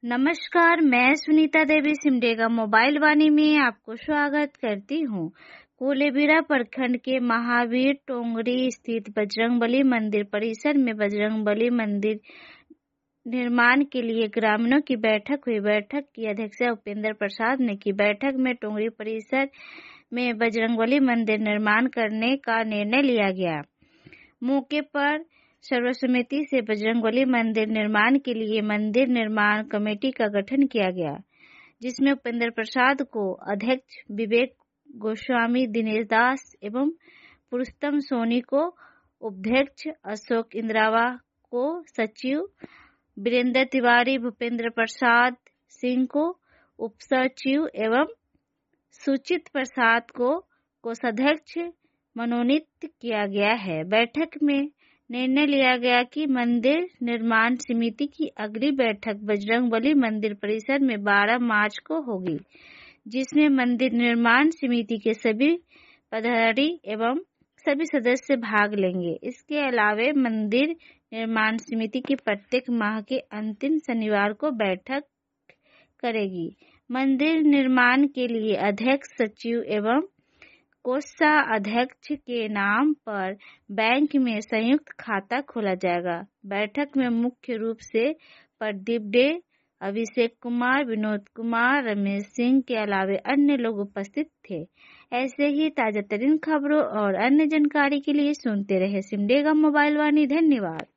नमस्कार, मैं सुनीता देवी सिमडेगा मोबाइल वाणी में आपको स्वागत करती हूँ। कोलेबिरा प्रखंड के महावीर टोंगरी स्थित बजरंगबली मंदिर परिसर में बजरंगबली मंदिर निर्माण के लिए ग्रामीणों की बैठक हुई। बैठक की अध्यक्षता उपेंद्र प्रसाद ने की। बैठक में टोंगरी परिसर में बजरंगबली मंदिर निर्माण करने का निर्णय लिया गया। मौके पर सर्वसम्मति से बजरंगबली मंदिर निर्माण के लिए मंदिर निर्माण कमेटी का गठन किया गया, जिसमें उपेंद्र प्रसाद को अध्यक्ष, विवेक गोस्वामी, दिनेश दास एवं पुरुषोत्तम सोनी को उपाध्यक्ष, अशोक इंद्रावा को सचिव, वीरेंद्र तिवारी, भूपेंद्र प्रसाद सिंह को उपसचिव एवं सुचित प्रसाद को कोषाध्यक्ष मनोनीत किया गया है। बैठक में निर्णय लिया गया कि मंदिर निर्माण समिति की अगली बैठक बजरंगबली मंदिर परिसर में 12 मार्च को होगी, जिसमें मंदिर निर्माण समिति के सभी पदाधिकारी एवं सभी सदस्य भाग लेंगे। इसके अलावा मंदिर निर्माण समिति की प्रत्येक माह के अंतिम शनिवार को बैठक करेगी। मंदिर निर्माण के लिए अध्यक्ष, सचिव एवं कोषाध्यक्ष के नाम पर बैंक में संयुक्त खाता खोला जाएगा। बैठक में मुख्य रूप से प्रदीप डे, अभिषेक कुमार, विनोद कुमार, रमेश सिंह के अलावा अन्य लोग उपस्थित थे। ऐसे ही ताजा तरीन खबरों और अन्य जानकारी के लिए सुनते रहे सिमडेगा मोबाइल वाणी। धन्यवाद।